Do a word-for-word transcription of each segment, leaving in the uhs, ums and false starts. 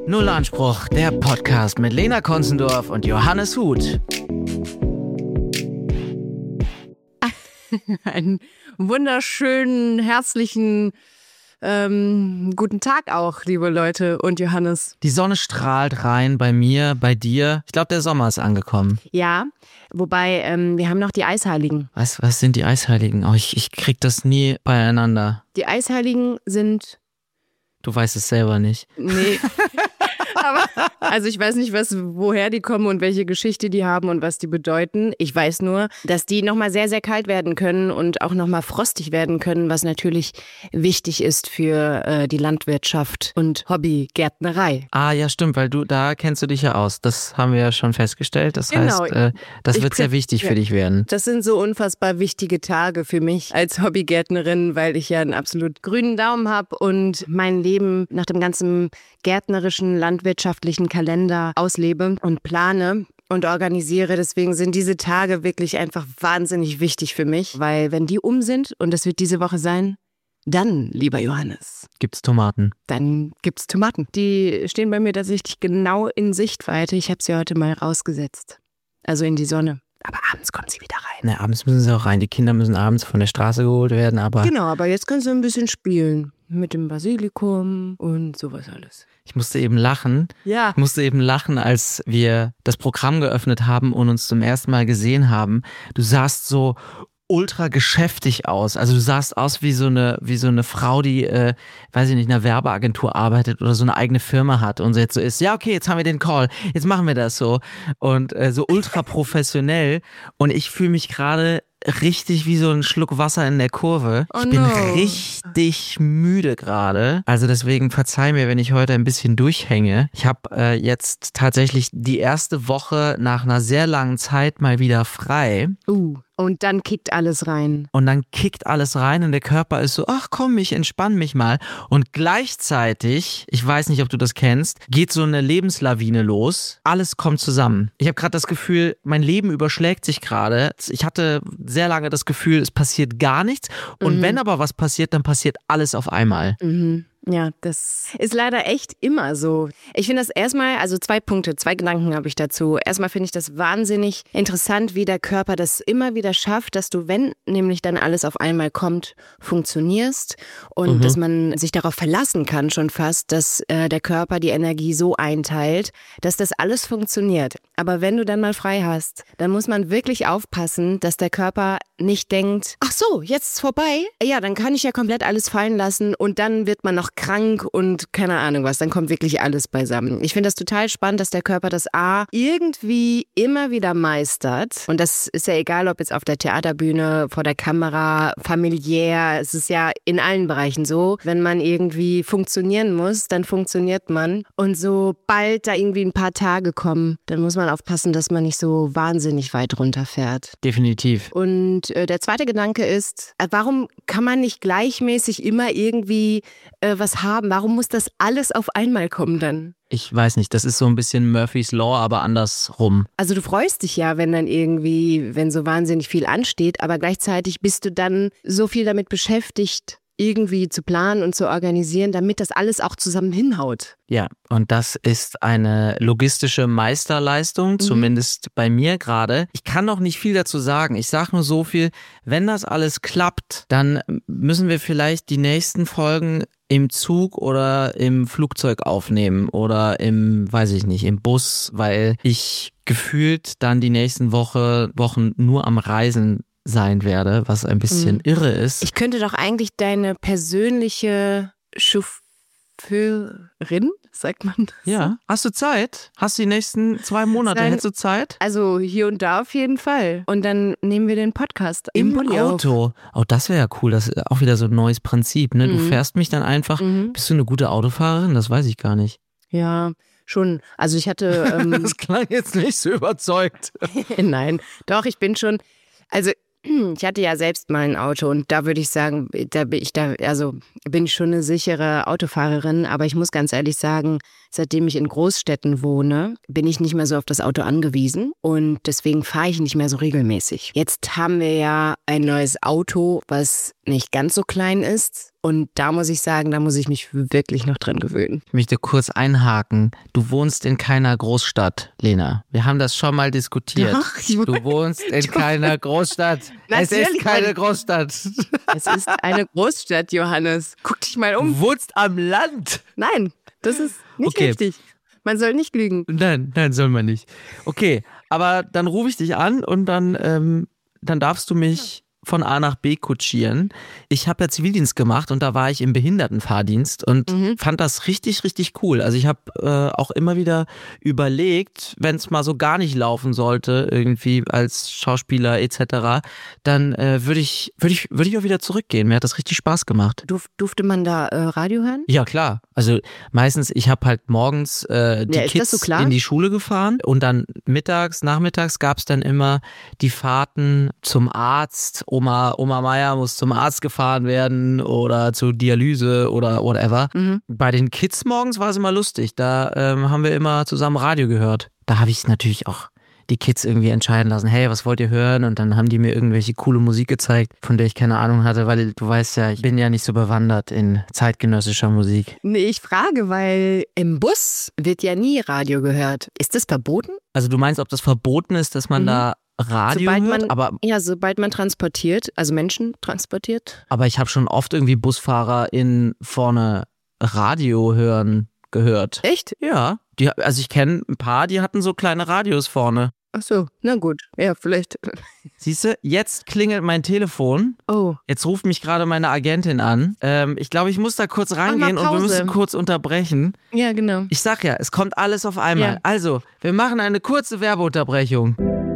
Null Anspruch, der Podcast mit Lena Konzendorf und Johannes Huth. Einen wunderschönen, herzlichen, ähm, guten Tag auch, liebe Leute und Johannes. Die Sonne strahlt rein bei mir, bei dir. Ich glaube, der Sommer ist angekommen. Ja, wobei, ähm, wir haben noch die Eisheiligen. Was, was sind die Eisheiligen? Oh, ich, ich krieg das nie beieinander. Die Eisheiligen sind... Du weißt es selber nicht. Nee. Aber, also ich weiß nicht, was, woher die kommen und welche Geschichte die haben und was die bedeuten. Ich weiß nur, dass die nochmal sehr, sehr kalt werden können und auch nochmal frostig werden können, was natürlich wichtig ist für äh, die Landwirtschaft und Hobbygärtnerei. Ah, ja, stimmt, weil du, da kennst du dich ja aus. Das haben wir ja schon festgestellt. Das Genau. heißt, äh, das Ich wird sehr prä- wichtig ja. für dich werden. Das sind so unfassbar wichtige Tage für mich als Hobbygärtnerin, weil ich ja einen absolut grünen Daumen habe und mein Leben nach dem ganzen gärtnerischen, landwirtschaftlichen Kalender auslebe und plane und organisiere. Deswegen sind diese Tage wirklich einfach wahnsinnig wichtig für mich, weil wenn die um sind, und das wird diese Woche sein, dann, lieber Johannes, Gibt's Tomaten? dann gibt's Tomaten. Die stehen bei mir tatsächlich genau in Sichtweite. Ich habe sie heute mal rausgesetzt, also in die Sonne. Aber abends kommen sie wieder rein. Na, abends müssen sie auch rein. Die Kinder müssen abends von der Straße geholt werden, aber Genau, aber jetzt kannst du ein bisschen spielen. Mit dem Basilikum und sowas alles. ich musste eben lachen. Ja. Ich musste eben lachen, als wir das Programm geöffnet haben und uns zum ersten Mal gesehen haben. Du sahst so ultra geschäftig aus. Also du sahst aus wie so eine wie so eine Frau, die, äh, weiß ich nicht, in einer Werbeagentur arbeitet oder so eine eigene Firma hat und jetzt so ist, ja okay, jetzt haben wir den Call, jetzt machen wir das so. Und äh, so ultra professionell. Und ich fühle mich gerade richtig wie so ein Schluck Wasser in der Kurve. Oh ich bin no. richtig müde gerade. Also deswegen verzeih mir, wenn ich heute ein bisschen durchhänge. Ich habe äh, jetzt tatsächlich die erste Woche nach einer sehr langen Zeit mal wieder frei. Uh, und dann kickt alles rein. Und dann kickt alles rein und der Körper ist so, ach komm, ich entspann mich mal. Und gleichzeitig, ich weiß nicht, ob du das kennst, geht so eine Lebenslawine los. Alles kommt zusammen. Ich habe gerade das Gefühl, mein Leben überschlägt sich gerade. Ich hatte sehr lange das Gefühl, es passiert gar nichts. Und Mhm. wenn aber was passiert, dann passiert alles auf einmal. Mhm. Ja, das ist leider echt immer so. Ich finde das erstmal, also zwei Punkte, zwei Gedanken habe ich dazu. Erstmal finde ich das wahnsinnig interessant, wie der Körper das immer wieder schafft, dass du, wenn nämlich dann alles auf einmal kommt, funktionierst und Mhm. dass man sich darauf verlassen kann schon fast, dass äh, der Körper die Energie so einteilt, dass das alles funktioniert. Aber wenn du dann mal frei hast, dann muss man wirklich aufpassen, dass der Körper nicht denkt, ach so, jetzt ist vorbei. Ja, dann kann ich ja komplett alles fallen lassen und dann wird man noch krank und keine Ahnung was, dann kommt wirklich alles beisammen. Ich finde das total spannend, dass der Körper das A irgendwie immer wieder meistert. Und das ist ja egal, ob jetzt auf der Theaterbühne, vor der Kamera, familiär. Es ist ja in allen Bereichen so. Wenn man irgendwie funktionieren muss, dann funktioniert man. Und sobald da irgendwie ein paar Tage kommen, dann muss man aufpassen, dass man nicht so wahnsinnig weit runterfährt. Definitiv. Und äh, der zweite Gedanke ist, äh, warum kann man nicht gleichmäßig immer irgendwie äh, was haben? Warum muss das alles auf einmal kommen dann? Ich weiß nicht, das ist so ein bisschen Murphy's Law, aber andersrum. Also du freust dich ja, wenn dann irgendwie, wenn so wahnsinnig viel ansteht, aber gleichzeitig bist du dann so viel damit beschäftigt, irgendwie zu planen und zu organisieren, damit das alles auch zusammen hinhaut. Ja, und das ist eine logistische Meisterleistung, Mhm. zumindest bei mir gerade. Ich kann noch nicht viel dazu sagen. Ich sage nur so viel, wenn das alles klappt, dann müssen wir vielleicht die nächsten Folgen im Zug oder im Flugzeug aufnehmen oder im, weiß ich nicht, im Bus, weil ich gefühlt dann die nächsten Woche, Wochen nur am Reisen sein werde, was ein bisschen Mhm. irre ist. Ich könnte doch eigentlich deine persönliche Chauffeurin, sagt man das? Ja, hast du Zeit? Hast du die nächsten zwei Monate? Nein. Hättest du Zeit? Also hier und da auf jeden Fall. Und dann nehmen wir den Podcast im, Im Bulli auf. Auto. Oh, das wäre ja cool. Das ist auch wieder so ein neues Prinzip. Ne? Du Mhm. fährst mich dann einfach. Mhm. Bist du eine gute Autofahrerin? Das weiß ich gar nicht. Ja, schon. Also ich hatte... Ähm, Das klang jetzt nicht so überzeugt. Nein, doch, ich bin schon... Also ich hatte ja selbst mal ein Auto und da würde ich sagen, da bin ich da, also bin ich schon eine sichere Autofahrerin, aber ich muss ganz ehrlich sagen, seitdem ich in Großstädten wohne, bin ich nicht mehr so auf das Auto angewiesen und deswegen fahre ich nicht mehr so regelmäßig. Jetzt haben wir ja ein neues Auto, was nicht ganz so klein ist, Und da muss ich sagen, da muss ich mich wirklich noch dran gewöhnen. Ich möchte kurz einhaken. Du wohnst in keiner Großstadt, Lena. Wir haben das schon mal diskutiert. Doch, ich du wohnst in keiner Großstadt. Es ist keine Großstadt. Es ist eine Großstadt, Johannes. Guck dich mal um. Du wohnst am Land. Nein, das ist nicht Okay. richtig. Man soll nicht lügen. Nein, nein, soll man nicht. Okay, aber dann rufe ich dich an und dann, ähm, dann darfst du mich von A nach B kutschieren. Ich habe ja Zivildienst gemacht und da war ich im Behindertenfahrdienst und Mhm. fand das richtig, richtig cool. Also ich habe äh, auch immer wieder überlegt, wenn es mal so gar nicht laufen sollte, irgendwie als Schauspieler et cetera, dann äh, würde ich, würde ich, würde ich auch wieder zurückgehen. Mir hat das richtig Spaß gemacht. Durf, durfte man da äh, Radio hören? Ja, klar. Also meistens, ich habe halt morgens äh, die Ja, ist das Kids so klar? in die Schule gefahren und dann mittags, nachmittags gab's dann immer die Fahrten zum Arzt. Oma, Oma Meier muss zum Arzt gefahren werden oder zur Dialyse oder whatever. Mhm. Bei den Kids morgens war es immer lustig. Da ähm, haben wir immer zusammen Radio gehört. Da habe ich natürlich auch die Kids irgendwie entscheiden lassen, hey, was wollt ihr hören? Und dann haben die mir irgendwelche coole Musik gezeigt, von der ich keine Ahnung hatte, weil du weißt ja, ich bin ja nicht so bewandert in zeitgenössischer Musik. Nee, ich frage, weil im Bus wird ja nie Radio gehört. Ist das verboten? Also du meinst, ob das verboten ist, dass man Mhm. da Radio sobald hört? man, Aber, ja, sobald man transportiert, also Menschen transportiert. aber ich habe schon oft irgendwie Busfahrer in vorne Radio hören gehört. Echt? Ja, die, also ich kenne ein paar, die hatten so kleine Radios vorne. Ach so, na gut. Ja, vielleicht. Siehst du, jetzt klingelt mein Telefon. Oh. Jetzt ruft mich gerade meine Agentin an. Ähm, ich glaube, ich muss da kurz rangehen und wir Pause. müssen kurz unterbrechen. Ja, genau. Ich sag ja, es kommt alles auf einmal. Ja. Also, wir machen eine kurze Werbeunterbrechung.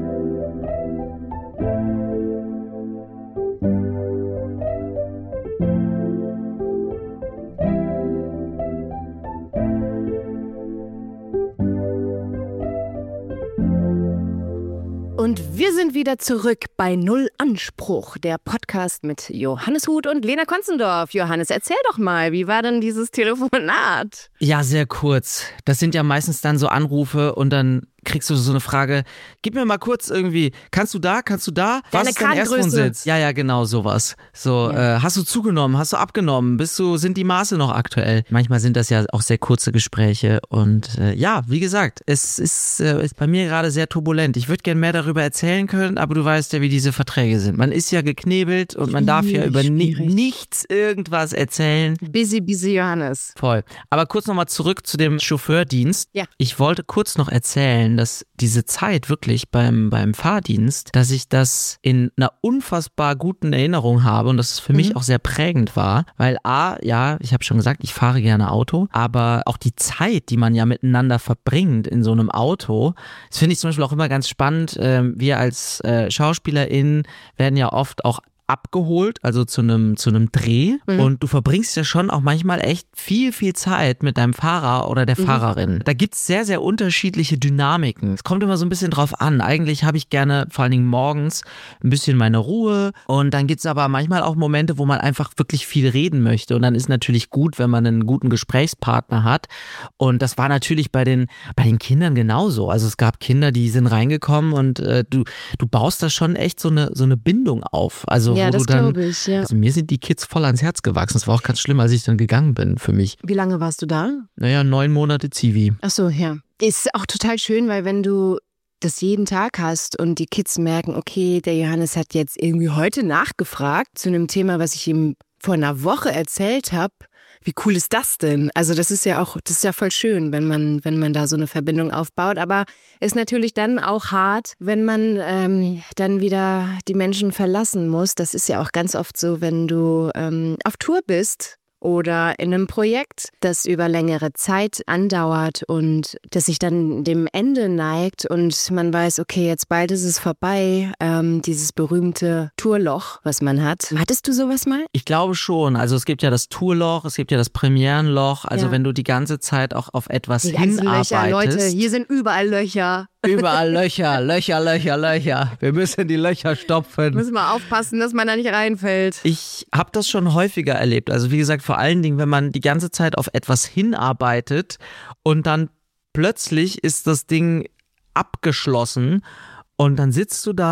Und wir sind wieder zurück bei Null Anspruch, der Podcast mit Johannes Huth und Lena Konzendorf. Johannes, erzähl doch mal, wie war denn dieses Telefonat? Ja, sehr kurz. Das sind ja meistens dann so Anrufe und dann kriegst du so eine Frage, gib mir mal kurz irgendwie, kannst du da, kannst du da? Was Deine ist dein Kartengröße. Erstwohnsitz? Ja, ja, genau, sowas. So, Ja. äh, hast du zugenommen, hast du abgenommen, bist du, sind die Maße noch aktuell? Manchmal sind das ja auch sehr kurze Gespräche und äh, ja, wie gesagt, es ist, äh, ist bei mir gerade sehr turbulent. Ich würde gern mehr darüber erzählen können, aber du weißt ja, wie diese Verträge sind. Man ist ja geknebelt und man darf ja über ni- Schwierig. nichts irgendwas erzählen. Busy, busy Johannes. Voll. Aber kurz nochmal zurück zu dem Chauffeurdienst. Ja. Ich wollte kurz noch erzählen, dass diese Zeit wirklich beim, beim Fahrdienst, dass ich das in einer unfassbar guten Erinnerung habe und dass es für mich Mhm. auch sehr prägend war, weil A, ja, ich habe schon gesagt, ich fahre gerne Auto, aber auch die Zeit, die man ja miteinander verbringt in so einem Auto, das finde ich zum Beispiel auch immer ganz spannend. Ähm, wir als äh, SchauspielerInnen werden ja oft auch abgeholt, also zu einem zu einem Dreh Mhm. und du verbringst ja schon auch manchmal echt viel, viel Zeit mit deinem Fahrer oder der Mhm. Fahrerin. Da gibt's sehr, sehr unterschiedliche Dynamiken. Es kommt immer so ein bisschen drauf an. Eigentlich habe ich gerne, vor allen Dingen morgens, ein bisschen meine Ruhe und dann gibt's aber manchmal auch Momente, wo man einfach wirklich viel reden möchte und dann ist natürlich gut, wenn man einen guten Gesprächspartner hat und das war natürlich bei den bei den Kindern genauso. Also es gab Kinder, die sind reingekommen und äh, du du baust da schon echt so eine so eine Bindung auf. Also Ja, wo das du dann, glaube ich, ja. also mir sind die Kids voll ans Herz gewachsen. Das war auch ganz schlimm, als ich dann gegangen bin für mich. Wie lange warst du da? Naja, neun Monate Zivi. Ach so, ja. Ist auch total schön, weil wenn du das jeden Tag hast und die Kids merken, okay, der Johannes hat jetzt irgendwie heute nachgefragt zu einem Thema, was ich ihm vor einer Woche erzählt habe. Wie cool ist das denn? Also das ist ja auch, das ist ja voll schön, wenn man, wenn man da so eine Verbindung aufbaut. Aber ist natürlich dann auch hart, wenn man ähm, dann wieder die Menschen verlassen muss. Das ist ja auch ganz oft so, wenn du ähm, auf Tour bist oder in einem Projekt, das über längere Zeit andauert und das sich dann dem Ende neigt und man weiß, okay, jetzt bald ist es vorbei, ähm, dieses berühmte Tourloch, was man hat. Hattest du sowas mal? Ich glaube schon. Also es gibt ja das Tourloch, es gibt ja das Premierenloch. Also Ja. wenn du die ganze Zeit auch auf etwas Die ganzen hinarbeitest. Löcher, Leute, hier sind überall Löcher. Überall Löcher, Löcher, Löcher, Löcher. Wir müssen die Löcher stopfen. Müssen wir aufpassen, dass man da nicht reinfällt. Ich habe das schon häufiger erlebt. Also wie gesagt, vor allen Dingen, wenn man die ganze Zeit auf etwas hinarbeitet und dann plötzlich ist das Ding abgeschlossen und dann sitzt du da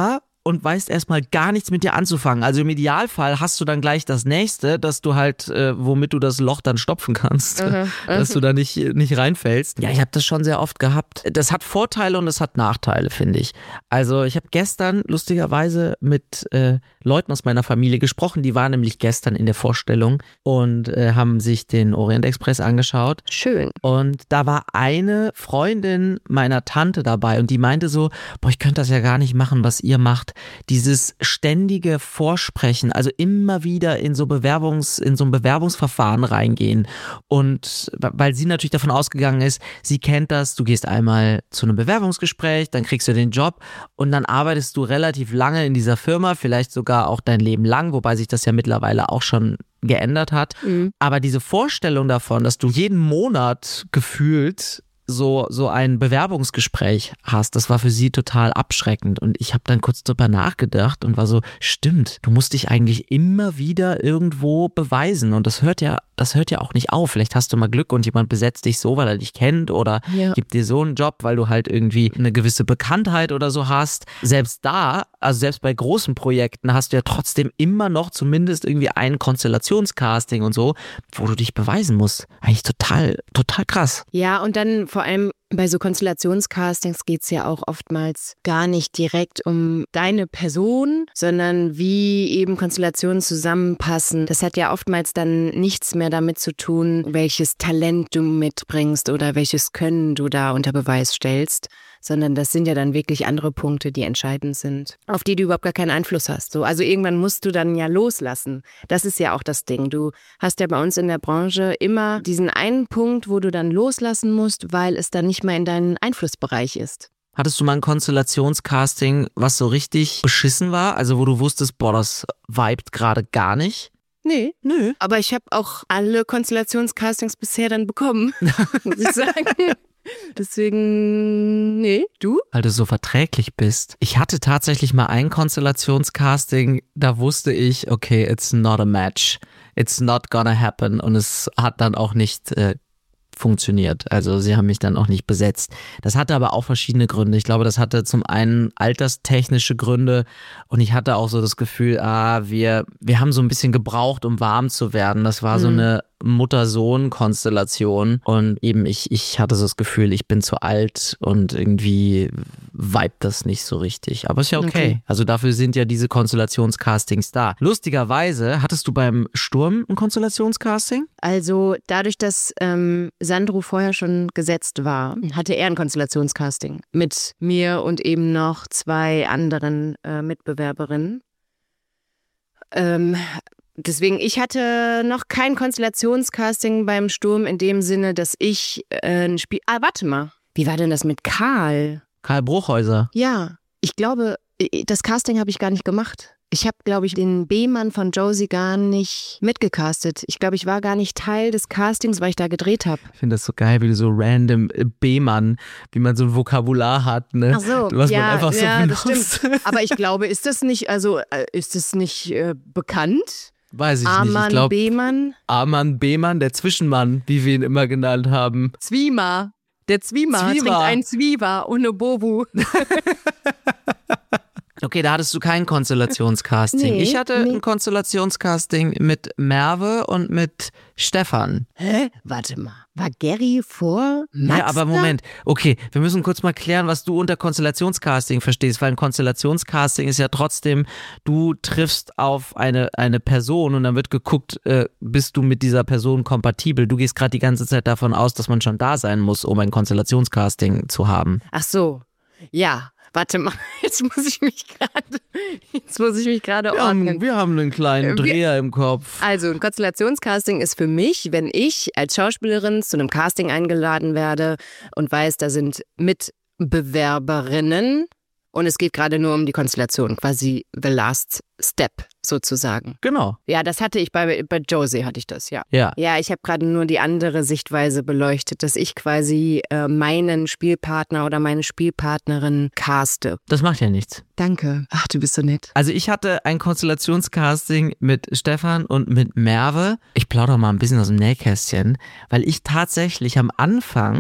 und weißt erstmal gar nichts mit dir anzufangen. Also im Idealfall hast du dann gleich das nächste, dass du halt, äh, womit du das Loch dann stopfen kannst, uh-huh. dass du da nicht, nicht reinfällst. Ja, ich habe das schon sehr oft gehabt. Das hat Vorteile und das hat Nachteile, finde ich. Also ich habe gestern lustigerweise mit äh, Leuten aus meiner Familie gesprochen, die waren nämlich gestern in der Vorstellung und äh, haben sich den Orient Express angeschaut. Schön. Und da war eine Freundin meiner Tante dabei und die meinte so, boah, ich könnte das ja gar nicht machen, was ihr macht. Dieses ständige Vorsprechen, also immer wieder in so Bewerbungs, in so ein Bewerbungsverfahren reingehen. Und weil sie natürlich davon ausgegangen ist, sie kennt das, du gehst einmal zu einem Bewerbungsgespräch, dann kriegst du den Job und dann arbeitest du relativ lange in dieser Firma, vielleicht sogar auch dein Leben lang, wobei sich das ja mittlerweile auch schon geändert hat. Mhm. Aber diese Vorstellung davon, dass du jeden Monat gefühlt so so ein Bewerbungsgespräch hast, das war für sie total abschreckend und ich habe dann kurz drüber nachgedacht und war so, stimmt, du musst dich eigentlich immer wieder irgendwo beweisen und das hört ja das hört ja auch nicht auf. Vielleicht hast du mal Glück und jemand besetzt dich so, weil er dich kennt oder ja. gibt dir so einen Job, weil du halt irgendwie eine gewisse Bekanntheit oder so hast. Selbst da, also selbst bei großen Projekten hast du ja trotzdem immer noch zumindest irgendwie ein Konstellationscasting und so, wo du dich beweisen musst. Eigentlich total, total krass. Ja, und dann vor allem bei so Konstellationscastings geht es ja auch oftmals gar nicht direkt um deine Person, sondern wie eben Konstellationen zusammenpassen. Das hat ja oftmals dann nichts mehr damit zu tun, welches Talent du mitbringst oder welches Können du da unter Beweis stellst, sondern das sind ja dann wirklich andere Punkte, die entscheidend sind, auf die du überhaupt gar keinen Einfluss hast. So, also irgendwann musst du dann ja loslassen. Das ist ja auch das Ding. Du hast ja bei uns in der Branche immer diesen einen Punkt, wo du dann loslassen musst, weil es dann nicht mehr in deinem Einflussbereich ist. Hattest du mal ein Konstellationscasting, was so richtig beschissen war? Also wo du wusstest, boah, das vibet gerade gar nicht? Nee, nö. Aber ich habe auch alle Konstellationscastings bisher dann bekommen, muss ich sagen. Deswegen, nee, du? Weil du so verträglich bist. Ich hatte tatsächlich mal ein Konstellationscasting, da wusste ich, okay, it's not a match. It's not gonna happen. Und es hat dann auch nicht äh, funktioniert. Also sie haben mich dann auch nicht besetzt. Das hatte aber auch verschiedene Gründe. Ich glaube, das hatte zum einen alterstechnische Gründe und ich hatte auch so das Gefühl, ah, wir, wir haben so ein bisschen gebraucht, um warm zu werden. Das war so mhm. eine Mutter-Sohn-Konstellation und eben ich, ich hatte so das Gefühl, ich bin zu alt und irgendwie vibet das nicht so richtig. Aber ist ja okay. okay. Also dafür sind ja diese Konstellationscastings da. Lustigerweise, hattest du beim Sturm ein Konstellationscasting? Also dadurch, dass ähm, Sandro vorher schon gesetzt war, hatte er ein Konstellationscasting mit mir und eben noch zwei anderen äh, Mitbewerberinnen. Ähm, Deswegen, ich hatte noch kein Konstellationscasting beim Sturm in dem Sinne, dass ich äh, ein Spiel... Ah, warte mal. Wie war denn das mit Karl? Karl Bruchhäuser. Ja, ich glaube, das Casting habe ich gar nicht gemacht. Ich habe, glaube ich, den B-Mann von Josie gar nicht mitgecastet. Ich glaube, ich war gar nicht Teil des Castings, weil ich da gedreht habe. Ich finde das so geil, wie du so random B-Mann, wie man so ein Vokabular hat, ne? Ach so, was ja, man einfach so ja, benutzt. Das stimmt. Aber ich glaube, ist das nicht, also ist das nicht äh, bekannt? Weiß ich A-Mann, nicht. Ich glaube, B-Mann. A-Mann, B-Mann, der Zwischenmann, wie wir ihn immer genannt haben. Zwiemer. Der Zwiemer trinkt ein Zwieber ohne Bobu. Okay, da hattest du kein Konstellationscasting. Nee, ich hatte nee. ein Konstellationscasting mit Merve und mit Stefan. Hä? Warte mal. War Gary vor Max? Ja, aber Moment. Okay, wir müssen kurz mal klären, was du unter Konstellationscasting verstehst, weil ein Konstellationscasting ist ja trotzdem, du triffst auf eine, eine Person und dann wird geguckt, äh, bist du mit dieser Person kompatibel. Du gehst gerade die ganze Zeit davon aus, dass man schon da sein muss, um ein Konstellationscasting zu haben. Ach so. Ja. Warte mal, jetzt muss ich mich gerade, jetzt muss ich mich gerade ordnen. Wir haben einen kleinen Dreher im Kopf. Also ein Konstellationscasting ist für mich, wenn ich als Schauspielerin zu einem Casting eingeladen werde und weiß, da sind Mitbewerberinnen und es geht gerade nur um die Konstellation, quasi the last step sozusagen. Genau. Ja, das hatte ich bei, bei Josie hatte ich das, ja. Ja, ja ich habe gerade nur die andere Sichtweise beleuchtet, dass ich quasi äh, meinen Spielpartner oder meine Spielpartnerin caste. Das macht ja nichts. Danke. Ach, du bist so nett. Also ich hatte ein Konstellationscasting mit Stefan und mit Merve. Ich plaudere mal ein bisschen aus dem Nähkästchen, weil ich tatsächlich am Anfang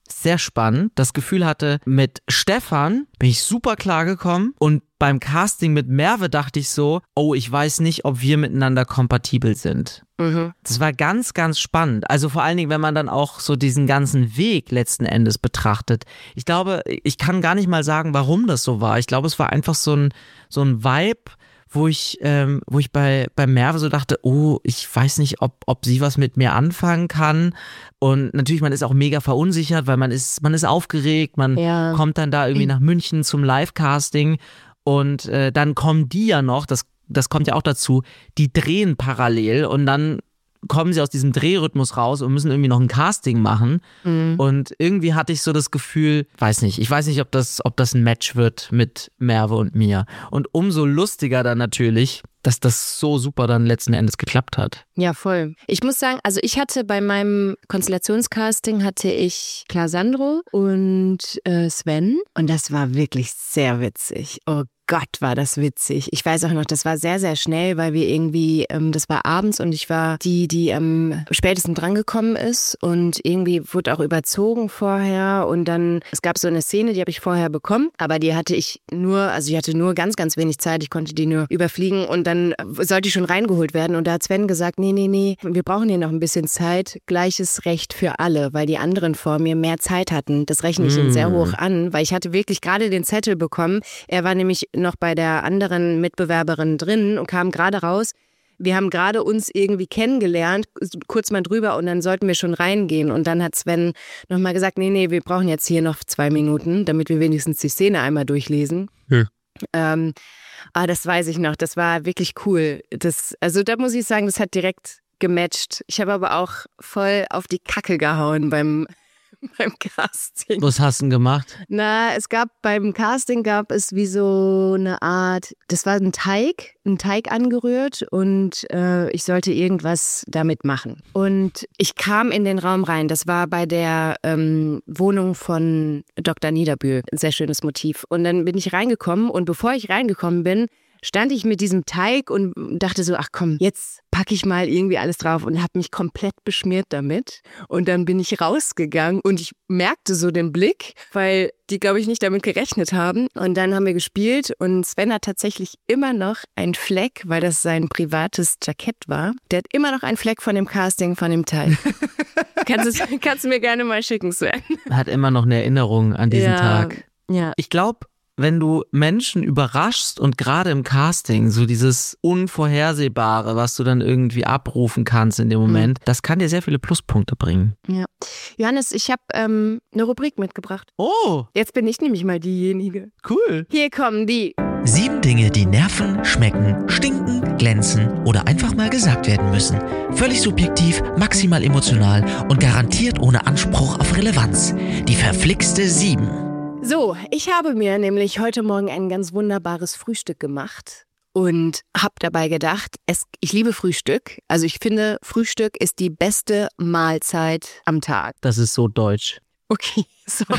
sehr spannend. Das Gefühl hatte, mit Stefan bin ich super klar gekommen und beim Casting mit Merve dachte ich so, oh, ich weiß nicht, ob wir miteinander kompatibel sind. Mhm. Das war ganz, ganz spannend. Also vor allen Dingen, wenn man dann auch so diesen ganzen Weg letzten Endes betrachtet. Ich glaube, ich kann gar nicht mal sagen, warum das so war. Ich glaube, es war einfach so ein, so ein Vibe, wo ich, ähm, wo ich bei, bei Merve so dachte, oh, ich weiß nicht, ob, ob sie was mit mir anfangen kann. Und natürlich, man ist auch mega verunsichert, weil man ist, man ist aufgeregt, man Ja. kommt dann da irgendwie nach München zum Live-Casting und äh, dann kommen die ja noch, das, das kommt ja auch dazu, die drehen parallel und dann kommen sie aus diesem Drehrhythmus raus und müssen irgendwie noch ein Casting machen. Mhm. Und irgendwie hatte ich so das Gefühl, weiß nicht, ich weiß nicht, ob das, ob das ein Match wird mit Merve und mir. Und umso lustiger dann natürlich, dass das so super dann letzten Endes geklappt hat. Ja, voll. Ich muss sagen, also ich hatte bei meinem Konstellationscasting hatte ich Klar Sandro und äh, Sven und das war wirklich sehr witzig. Oh Gott, war das witzig. Ich weiß auch noch, das war sehr, sehr schnell, weil wir irgendwie, ähm, das war abends und ich war die, die am ähm, spätesten drangekommen ist und irgendwie wurde auch überzogen vorher und dann, es gab so eine Szene, die habe ich vorher bekommen, aber die hatte ich nur, also ich hatte nur ganz, ganz wenig Zeit, ich konnte die nur überfliegen und dann sollte ich schon reingeholt werden und da hat Sven gesagt, nee, nee, nee, wir brauchen hier noch ein bisschen Zeit, gleiches Recht für alle, weil die anderen vor mir mehr Zeit hatten. Das rechne ich Mm. ihn sehr hoch an, weil ich hatte wirklich gerade den Zettel bekommen. Er war nämlich noch bei der anderen Mitbewerberin drin und kam gerade raus. Wir haben gerade uns irgendwie kennengelernt, kurz mal drüber und dann sollten wir schon reingehen. Und dann hat Sven nochmal gesagt, nee, nee, wir brauchen jetzt hier noch zwei Minuten, damit wir wenigstens die Szene einmal durchlesen. Ja. Ähm, ah, das weiß ich noch, das war wirklich cool. Das, also da muss ich sagen, das hat direkt gematcht. Ich habe aber auch voll auf die Kacke gehauen beim beim Casting. Was hast du denn gemacht? Na, es gab beim Casting gab es wie so eine Art, das war ein Teig, ein Teig angerührt und äh, ich sollte irgendwas damit machen. Und ich kam in den Raum rein, das war bei der ähm, Wohnung von Doktor Niederbühl, ein sehr schönes Motiv. Und dann bin ich reingekommen und bevor ich reingekommen bin, stand ich mit diesem Teig und dachte so, ach komm, jetzt packe ich mal irgendwie alles drauf und habe mich komplett beschmiert damit. Und dann bin ich rausgegangen und ich merkte so den Blick, weil die, glaube ich, nicht damit gerechnet haben. Und dann haben wir gespielt und Sven hat tatsächlich immer noch einen Fleck, weil das sein privates Jackett war. Der hat immer noch einen Fleck von dem Casting von dem Teig. kannst, du, kannst du mir gerne mal schicken, Sven. Hat immer noch eine Erinnerung an diesen ja, Tag. Ja. Ich glaube, wenn du Menschen überraschst und gerade im Casting so dieses Unvorhersehbare, was du dann irgendwie abrufen kannst in dem Moment, mhm. das kann dir sehr viele Pluspunkte bringen. Ja. Johannes, ich habe ähm, eine Rubrik mitgebracht. Oh! Jetzt bin ich nämlich mal diejenige. Cool. Hier kommen die. Sieben Dinge, die nerven, schmecken, stinken, glänzen oder einfach mal gesagt werden müssen. Völlig subjektiv, maximal emotional und garantiert ohne Anspruch auf Relevanz. Die verflixte Sieben. So, ich habe mir nämlich heute Morgen ein ganz wunderbares Frühstück gemacht und habe dabei gedacht, es, ich liebe Frühstück. Also ich finde, Frühstück ist die beste Mahlzeit am Tag. Das ist so deutsch. Okay, sorry.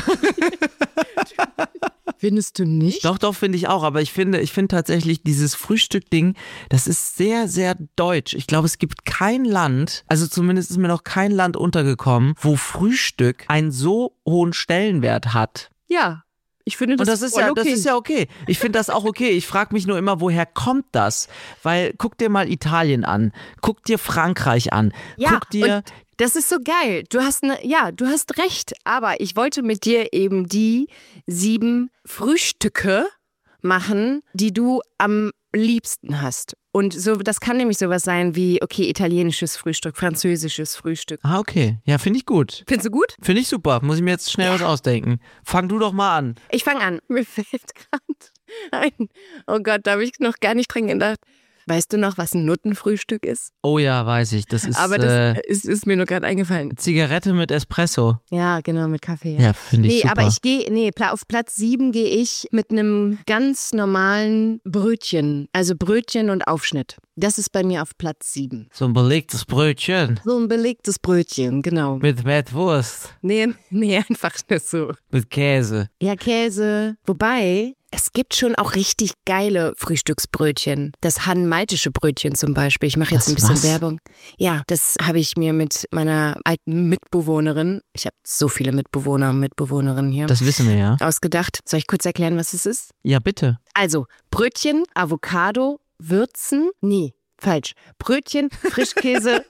Findest du nicht? Doch, doch, finde ich auch. Aber ich finde, ich finde tatsächlich dieses Frühstück-Ding, das ist sehr, sehr deutsch. Ich glaube, es gibt kein Land, also zumindest ist mir noch kein Land untergekommen, wo Frühstück einen so hohen Stellenwert hat. Ja, ich finde das, und das ist ja, okay. Das ist ja okay. Ich finde das auch okay. Ich frage mich nur immer, woher kommt das? Weil guck dir mal Italien an, guck dir Frankreich an, ja, guck dir... Und das ist so geil. Du hast ne, ja, du hast recht. Aber ich wollte mit dir eben die sieben Frühstücke machen, die du am liebsten hast. Und so, das kann nämlich sowas sein wie, okay, italienisches Frühstück, französisches Frühstück. Ah, okay. Ja, finde ich gut. Findest du gut? Finde ich super. Muss ich mir jetzt schnell ja. was ausdenken. Fang du doch mal an. Ich fange an. Mir fällt gerade ein. Oh Gott, da habe ich noch gar nicht dran gedacht. Weißt du noch, was ein Nuttenfrühstück ist? Oh ja, weiß ich. Das ist, Aber das äh, ist, ist mir nur gerade eingefallen. Zigarette mit Espresso. Ja, genau, mit Kaffee. Ja, ja finde ich nee, super. Aber ich gehe, nee, auf Platz sieben gehe ich mit einem ganz normalen Brötchen. Also Brötchen und Aufschnitt. Das ist bei mir auf Platz sieben. So ein belegtes Brötchen. So ein belegtes Brötchen, genau. Mit Mettwurst. Nee, nee, einfach nur so. Mit Käse. Ja, Käse. Wobei, Es gibt schon auch richtig geile Frühstücksbrötchen. Das Hann-Maltische Brötchen zum Beispiel. Ich mache jetzt Das ein bisschen was? Werbung. Ja, das habe ich mir mit meiner alten Mitbewohnerin, ich habe so viele Mitbewohner und Mitbewohnerinnen hier, Das wissen wir ja. ausgedacht. Soll ich kurz erklären, was es ist? Ja, bitte. Also, Brötchen, Avocado, Würzen, nee, falsch. Brötchen, Frischkäse,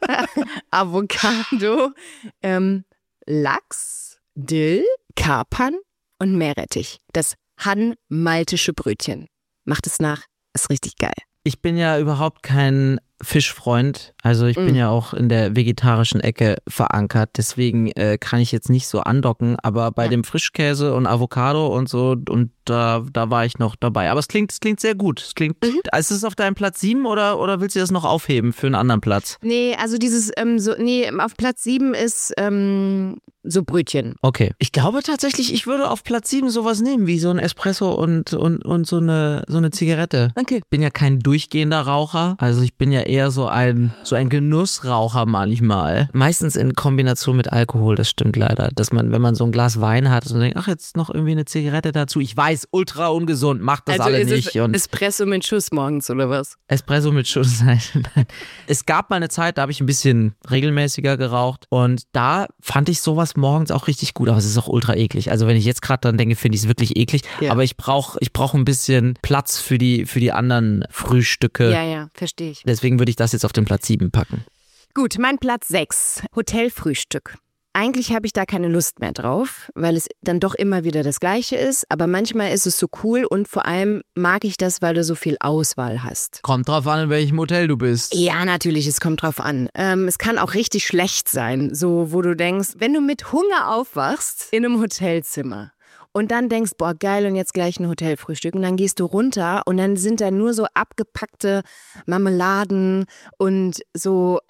Avocado, ähm, Lachs, Dill, Kapern und Meerrettich. Das Hann-Maltische Brötchen. Macht es nach, ist richtig geil. Ich bin ja überhaupt kein Fischfreund. Also ich bin Mm. ja auch in der vegetarischen Ecke verankert. Deswegen äh, kann ich jetzt nicht so andocken. Aber bei Ja. dem Frischkäse und Avocado und so, und da, da war ich noch dabei. Aber es klingt, es klingt sehr gut. Es klingt, Mhm. ist es auf deinem Platz sieben oder, oder willst du das noch aufheben für einen anderen Platz? Nee, also dieses, ähm, so, nee, auf Platz sieben ist ähm, so Brötchen. Okay. Ich glaube tatsächlich, ich würde auf Platz sieben sowas nehmen, wie so ein Espresso und, und, und so eine, so eine Zigarette. Okay. Ich bin ja kein durchgehender Raucher, also ich bin ja eher so ein, so ein Genussraucher manchmal. Meistens in Kombination mit Alkohol, das stimmt leider. Dass man, wenn man so ein Glas Wein hat und denkt, ach, jetzt noch irgendwie eine Zigarette dazu. Ich weiß, ultra ungesund, macht das Also alle ist nicht. es Und Espresso mit Schuss morgens oder was? Espresso mit Schuss. Nein. Es gab mal eine Zeit, da habe ich ein bisschen regelmäßiger geraucht und da fand ich sowas morgens auch richtig gut, aber es ist auch ultra eklig. Also wenn ich jetzt gerade dran denke, finde ich es wirklich eklig, Ja. aber ich brauche ich brauch ein bisschen Platz für die, für die anderen Frühstücke. Ja, ja, verstehe ich. Deswegen würde ich das jetzt auf den Platz sieben packen. Gut, mein Platz sechs, Hotelfrühstück. Eigentlich habe ich da keine Lust mehr drauf, weil es dann doch immer wieder das Gleiche ist. Aber manchmal ist es so cool und vor allem mag ich das, weil du so viel Auswahl hast. Kommt drauf an, in welchem Hotel du bist. Ja, natürlich, es kommt drauf an. Ähm, es kann auch richtig schlecht sein, so wo du denkst, wenn du mit Hunger aufwachst in einem Hotelzimmer und dann denkst, boah, geil, und jetzt gleich ein Hotelfrühstück. Und dann gehst du runter und dann sind da nur so abgepackte Marmeladen und so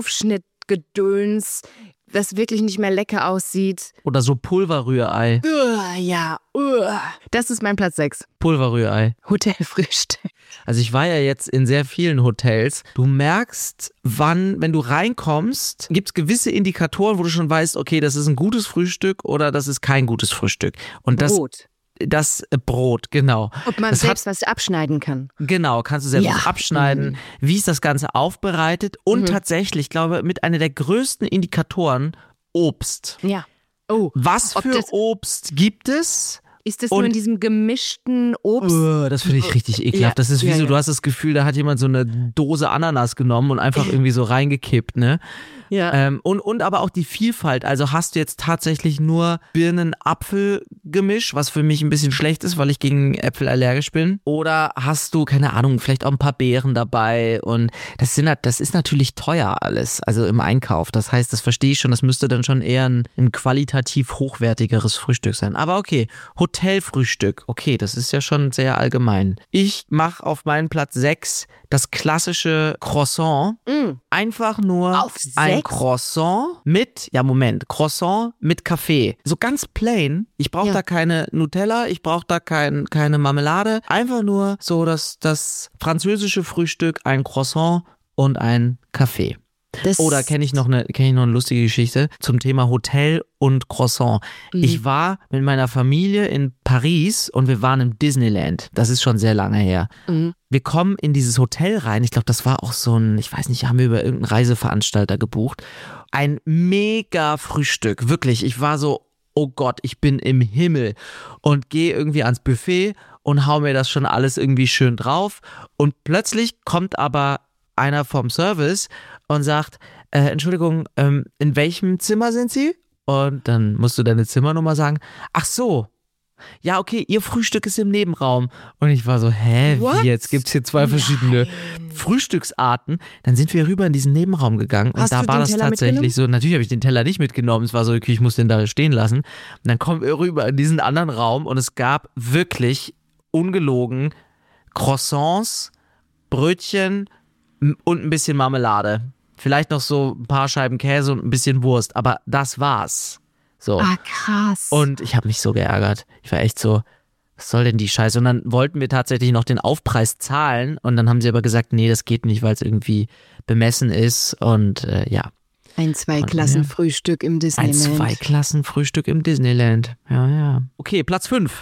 Aufschnittgedöns, das wirklich nicht mehr lecker aussieht. Oder so Pulverrührei. Uah, ja, uah. Das ist mein Platz sechs. Pulverrührei. Hotelfrühstück. Also ich war ja jetzt in sehr vielen Hotels. Du merkst, wann, wenn du reinkommst, gibt es gewisse Indikatoren, wo du schon weißt, okay, das ist ein gutes Frühstück oder das ist kein gutes Frühstück. Und das Brot. Das äh, Brot, genau. Ob man das selbst was abschneiden kann. Genau, kannst du selbst Ja. was abschneiden. Mhm. Wie ist das Ganze aufbereitet? Und Mhm. tatsächlich, ich glaube, mit einer der größten Indikatoren Obst. Ja. Oh, Was Ob für das- Obst gibt es? ist das Und- nur in diesem gemischten Obst? Uh, das finde ich richtig ekelhaft. Ja, Das ist wie ja, so, ja. du hast das Gefühl, da hat jemand so eine Dose Ananas genommen und einfach irgendwie so reingekippt, ne? Ja. Ähm, und, und aber auch die Vielfalt. Also hast du jetzt tatsächlich nur Birnen-Apfel-Gemisch, was für mich ein bisschen schlecht ist, weil ich gegen Äpfel allergisch bin. Oder hast du, keine Ahnung, vielleicht auch ein paar Beeren dabei. Und das, sind, halt- das ist natürlich teuer alles, also im Einkauf. Das heißt, das verstehe ich schon, das müsste dann schon eher ein, ein qualitativ hochwertigeres Frühstück sein. Aber okay, Hotelfrühstück. Okay, das ist ja schon sehr allgemein. Ich mache auf meinen Platz sechs das klassische Croissant. Mm. Einfach nur Auf ein sechs? Croissant mit, ja Moment, Croissant mit Kaffee. So ganz plain. Ich brauche Ja. da keine Nutella, ich brauche da kein, keine Marmelade. Einfach nur so das, das französische Frühstück, ein Croissant und ein Kaffee. Das Oh, da kenne ich noch eine, kenne ich noch eine lustige Geschichte zum Thema Hotel und Croissant. Mhm. Ich war mit meiner Familie in Paris und wir waren im Disneyland. Das ist schon sehr lange her. Mhm. Wir kommen in dieses Hotel rein. Ich glaube, das war auch so ein, ich weiß nicht, haben wir über irgendeinen Reiseveranstalter gebucht. Ein mega Frühstück. Wirklich. Ich war so, oh Gott, ich bin im Himmel. Und gehe irgendwie ans Buffet und hau mir das schon alles irgendwie schön drauf. Und plötzlich kommt aber einer vom Service und sagt, äh, Entschuldigung, ähm, in welchem Zimmer sind Sie? Und dann musst du deine Zimmernummer sagen. Ach so. Ja, okay, Ihr Frühstück ist im Nebenraum. Und ich war so, hä, What? wie jetzt? Gibt's hier zwei verschiedene Frühstücksarten? Dann sind wir rüber in diesen Nebenraum gegangen und Hast da du war den das Teller tatsächlich so, natürlich habe ich den Teller nicht mitgenommen, es war so, okay, ich muss den da stehen lassen. Und dann kommen wir rüber in diesen anderen Raum und es gab wirklich, ungelogen, Croissants, Brötchen und ein bisschen Marmelade. Vielleicht noch so ein paar Scheiben Käse und ein bisschen Wurst, aber das war's. So. Ah, krass. Und ich habe mich so geärgert. Ich war echt so, was soll denn die Scheiße? Und dann wollten wir tatsächlich noch den Aufpreis zahlen und dann haben sie aber gesagt, nee, das geht nicht, weil es irgendwie bemessen ist und äh, ja. ein Zweiklassenfrühstück im Ein Disneyland. Zweiklassenfrühstück im Disneyland. Ja, ja. Okay, Platz fünf.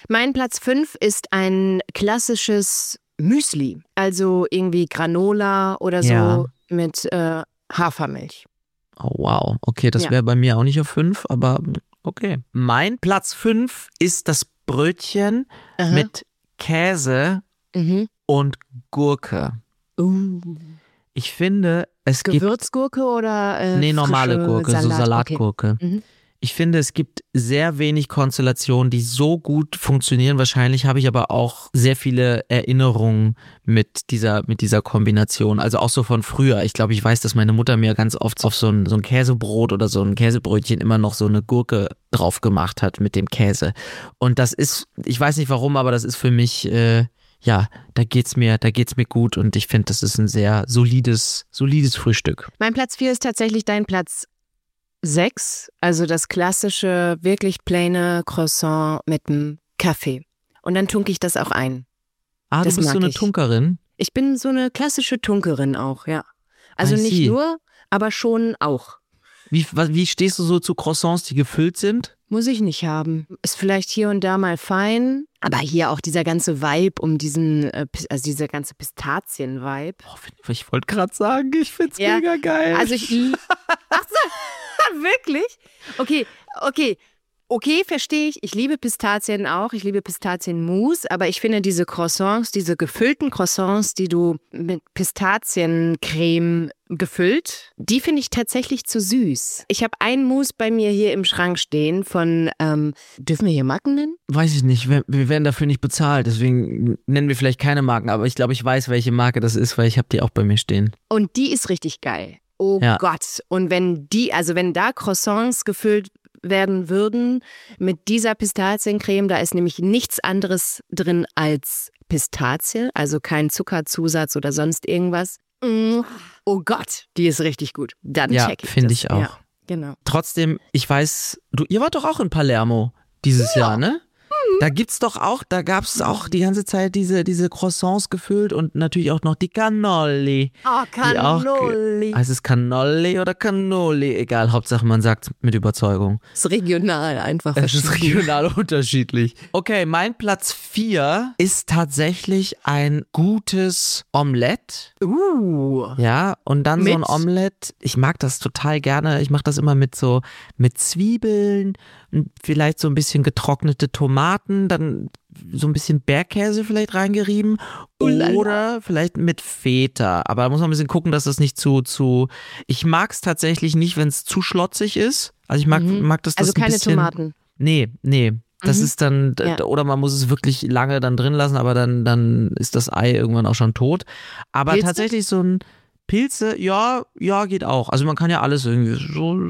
Mein Platz fünf ist ein klassisches Müsli, also irgendwie Granola oder so Ja. mit äh, Hafermilch. Oh wow, okay, das Ja. wäre bei mir auch nicht auf fünf, aber okay. Mein Platz fünf ist das Brötchen Aha. mit Käse Mhm. und Gurke. Uh. Ich finde, es gibt Gewürzgurke oder äh, nee, normale frische Gurke, Salat? so Salatgurke. Okay. Mhm. Ich finde, es gibt sehr wenig Konstellationen, die so gut funktionieren. Wahrscheinlich habe ich aber auch sehr viele Erinnerungen mit dieser, mit dieser Kombination. Also auch so von früher. Ich glaube, ich weiß, dass meine Mutter mir ganz oft auf so ein, so ein Käsebrot oder so ein Käsebrötchen immer noch so eine Gurke drauf gemacht hat mit dem Käse. Und das ist, ich weiß nicht warum, aber das ist für mich, äh, ja, da geht's mir, da geht's mir gut und ich finde, das ist ein sehr solides, solides Frühstück. Mein Platz vier ist tatsächlich dein Platz sechs, also das klassische, wirklich plaine Croissant mit einem Kaffee. Und dann tunke ich das auch ein. Ah, Das du bist mag so eine ich. Tunkerin? Ich bin so eine klassische Tunkerin auch, ja. Also I nicht see. nur, aber schon auch. Wie, was- wie stehst du so zu Croissants, die gefüllt sind? Muss ich nicht haben. Ist vielleicht hier und da mal fein, aber hier auch dieser ganze Vibe um diesen, äh, Pis- also dieser ganze Pistazien-Vibe. Oh, find- ich wollte gerade sagen, ich find's Ja, mega geil. Also ich. Ach so, wirklich? Okay, okay. Okay, verstehe ich. Ich liebe Pistazien auch. Ich liebe Pistazienmus. Aber ich finde diese Croissants, diese gefüllten Croissants, die du mit Pistaziencreme gefüllt, die finde ich tatsächlich zu süß. Ich habe ein Mousse bei mir hier im Schrank stehen von, ähm, dürfen wir hier Marken nennen? Weiß ich nicht, wir, wir werden dafür nicht bezahlt, deswegen nennen wir vielleicht keine Marken, aber ich glaube, ich weiß, welche Marke das ist, weil ich habe die auch bei mir stehen. Und die ist richtig geil. Oh Ja. Gott. Und wenn die, also wenn da Croissants gefüllt werden würden mit dieser Pistaziencreme, da ist nämlich nichts anderes drin als Pistazie, also kein Zuckerzusatz oder sonst irgendwas. Mm. Oh Gott, die ist richtig gut. Dann Ja, check ich finde das. ich auch. Ja, genau. Trotzdem, ich weiß, du, ihr wart doch auch in Palermo dieses Jahr, ne? Da gibt's doch auch, da gab's auch die ganze Zeit diese, diese Croissants gefüllt und natürlich auch noch die Cannoli. Oh, Die auch- Cannoli. Heißt es Cannoli oder Cannoli? Egal, Hauptsache man sagt mit Überzeugung. Ist regional einfach Es ist verschieden. regional unterschiedlich. Okay, mein Platz vier ist tatsächlich ein gutes Omelette. Uh. Ja, und dann so ein Mit? Omelette. Ich mag das total gerne. Ich mache das immer mit so mit Zwiebeln, vielleicht so ein bisschen getrocknete Tomaten, dann so ein bisschen Bergkäse vielleicht reingerieben Ulala. oder vielleicht mit Feta. Aber da muss man ein bisschen gucken, dass das nicht zu zu. Ich mag es tatsächlich nicht, wenn es zu schlotzig ist. Also ich mag Mhm. mag das, das Also ein keine bisschen. Tomaten. Nee, nee. Das Mhm. ist dann, Ja. oder man muss es wirklich lange dann drin lassen, aber dann, dann ist das Ei irgendwann auch schon tot. Aber Pilze? tatsächlich so ein Pilze, ja, ja, geht auch. Also man kann ja alles irgendwie so,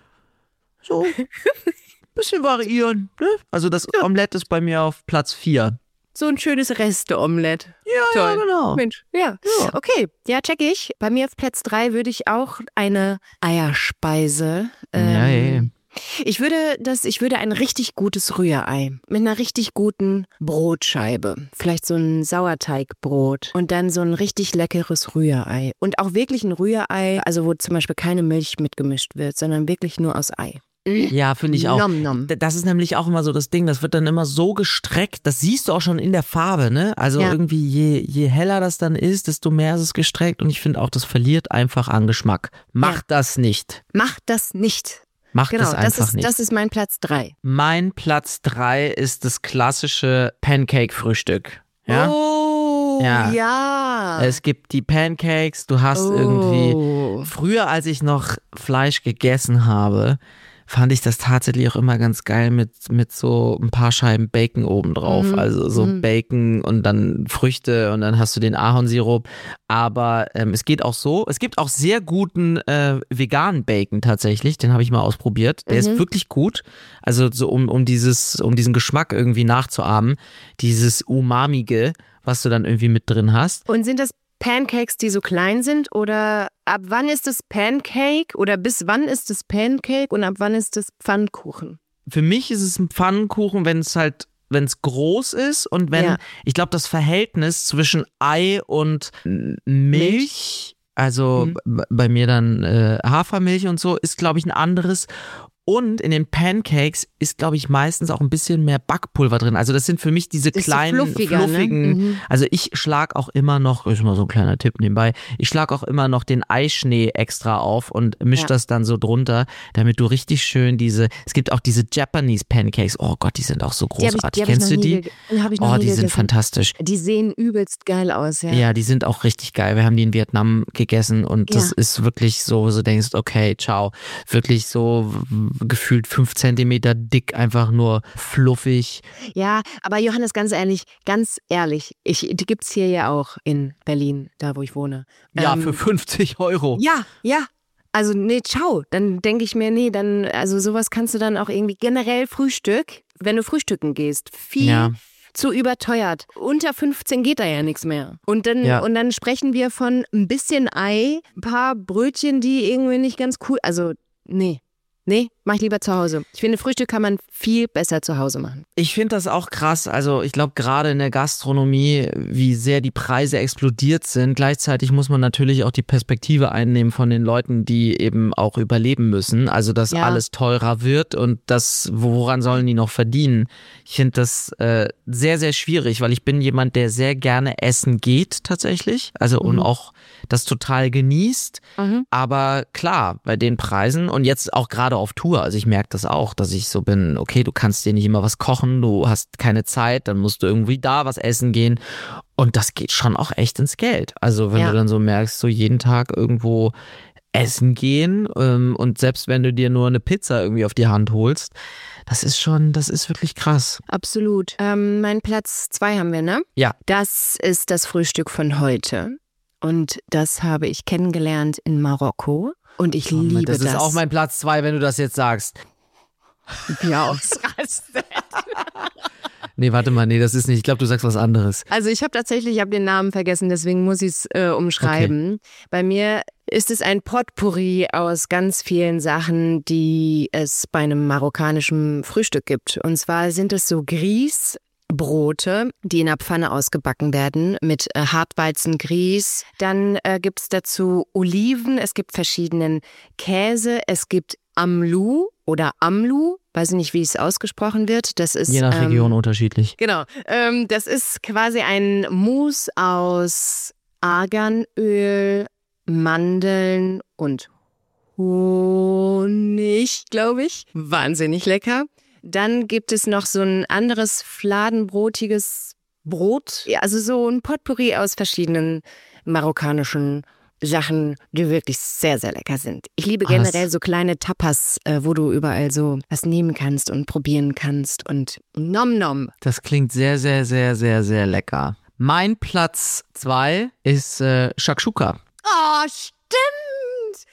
so ein bisschen variieren. Ne? Also das Omelette ist bei mir auf Platz vier. So ein schönes Reste-Omelette. Ja, ja, Toll. genau. Mensch, ja. Ja. Okay, ja, check ich. Bei mir auf Platz drei würde ich auch eine Eierspeise. ähm, Ja, ja, ja. Ich würde das, ich würde ein richtig gutes Rührei mit einer richtig guten Brotscheibe, vielleicht so ein Sauerteigbrot und dann so ein richtig leckeres Rührei und auch wirklich ein Rührei, also wo zum Beispiel keine Milch mitgemischt wird, sondern wirklich nur aus Ei. Ja, finde ich auch. Nom, nom. D- Das ist nämlich auch immer so das Ding, das wird dann immer so gestreckt, das siehst du auch schon in der Farbe, ne? Also Ja. irgendwie je, je heller das dann ist, desto mehr ist es gestreckt und ich finde auch, das verliert einfach an Geschmack. Macht das nicht. Mach das nicht. Macht Genau, das das einfach ist, nicht. das ist mein Platz drei. Mein Platz drei ist das klassische Pancake-Frühstück. Ja? Oh, Ja. ja. Es gibt die Pancakes, du hast Oh. irgendwie. Früher, als ich noch Fleisch gegessen habe, fand ich das tatsächlich auch immer ganz geil mit, mit so ein paar Scheiben Bacon obendrauf. Mhm. Also so Mhm. Bacon und dann Früchte und dann hast du den Ahornsirup. Aber ähm, es geht auch so. Es gibt auch sehr guten äh, veganen Bacon tatsächlich. Den habe ich mal ausprobiert. Der Mhm. ist wirklich gut. Also so um, um dieses, um diesen Geschmack irgendwie nachzuahmen. Dieses Umamige, was du dann irgendwie mit drin hast. Und sind das Pancakes, die so klein sind? Oder ab wann ist es Pancake? Oder bis wann ist es Pancake? Und ab wann ist es Pfannkuchen? Für mich ist es ein Pfannkuchen, wenn es halt, wenn es groß ist und wenn, Ja. ich glaube, das Verhältnis zwischen Ei und M- Milch, also Mhm. b- bei mir dann äh, Hafermilch und so, ist, glaube ich, ein anderes. Und in den Pancakes ist, glaube ich, meistens auch ein bisschen mehr Backpulver drin. Also das sind für mich diese Das ist so kleinen, fluffiger, fluffigen, ne? Mhm. also ich schlag auch immer noch, ist mal so ein kleiner Tipp nebenbei, ich schlag auch immer noch den Eischnee extra auf und misch Ja. das dann so drunter, damit du richtig schön diese, es gibt auch diese Japanese Pancakes, oh Gott, die sind auch so Die hab ich- großartig. die hab ich Kennst noch du nie die? ge- hab ich noch Oh, nie die sind gegessen. fantastisch. Die sehen übelst geil aus, ja. Ja, die sind auch richtig geil. Wir haben die in Vietnam gegessen und das Ja. ist wirklich so, wo du denkst, okay, ciao. Wirklich so w- gefühlt fünf Zentimeter dick, einfach nur fluffig. Ja, aber Johannes, ganz ehrlich, ganz ehrlich, ich, die gibt's hier ja auch in Berlin, da wo ich wohne. Ja, Ähm, für fünfzig Euro. Ja, ja. Also nee, ciao. Dann denke ich mir, nee, dann, also sowas kannst du dann auch irgendwie generell Frühstück, wenn du frühstücken gehst, viel Ja. zu überteuert. Unter fünfzehn geht da ja nichts mehr. Und dann, Ja. und dann sprechen wir von ein bisschen Ei, ein paar Brötchen, die irgendwie nicht ganz cool, also nee. Nee, mach ich lieber zu Hause. Ich finde, Frühstück kann man viel besser zu Hause machen. Ich finde das auch krass. Also ich glaube gerade in der Gastronomie, wie sehr die Preise explodiert sind. Gleichzeitig muss man natürlich auch die Perspektive einnehmen von den Leuten, die eben auch überleben müssen. Also dass Ja. alles teurer wird und das, woran sollen die noch verdienen? Ich finde das äh, sehr, sehr schwierig, weil ich bin jemand, der sehr gerne essen geht tatsächlich. Also und Mhm. auch das total genießt. Mhm. Aber klar, bei den Preisen und jetzt auch gerade auf Tour, also ich merke das auch, dass ich so bin, okay, du kannst dir nicht immer was kochen, du hast keine Zeit, dann musst du irgendwie da was essen gehen und das geht schon auch echt ins Geld. Also wenn Ja. du dann so merkst, so jeden Tag irgendwo essen gehen ähm, und selbst wenn du dir nur eine Pizza irgendwie auf die Hand holst, das ist schon, das ist wirklich krass. Absolut. Ähm, mein Platz zwei haben wir, ne? Ja. Das ist das Frühstück von heute. Und das habe ich kennengelernt in Marokko. Und ich liebe das. das ist auch mein Platz zwei, wenn du das jetzt sagst. Bier ausrastet. Nee, warte mal, nee, das ist nicht, ich glaube, du sagst was anderes. Also ich habe tatsächlich, ich habe den Namen vergessen, deswegen muss ich es äh, umschreiben. Bei mir ist es ein Potpourri aus ganz vielen Sachen, die es bei einem marokkanischen Frühstück gibt. Und zwar sind es so Grieß. Brote, die in der Pfanne ausgebacken werden mit äh, Hartweizengrieß. Dann äh, gibt es dazu Oliven, es gibt verschiedenen Käse, es gibt Amlou oder Amlou, weiß ich nicht, wie es ausgesprochen wird. Das ist Je nach ähm, Region unterschiedlich. Genau, ähm, das ist quasi ein Mousse aus Arganöl, Mandeln und Honig, glaube ich. Wahnsinnig lecker. Dann gibt es noch so ein anderes fladenbrotiges Brot. Ja, also so ein Potpourri aus verschiedenen marokkanischen Sachen, die wirklich sehr, sehr lecker sind. Ich liebe Ah, das- generell so kleine Tapas, äh, wo du überall so was nehmen kannst und probieren kannst und nom nom. Das klingt sehr, sehr, sehr, sehr, sehr lecker. Mein Platz zwei ist äh, Shakshuka. Oh, stimmt!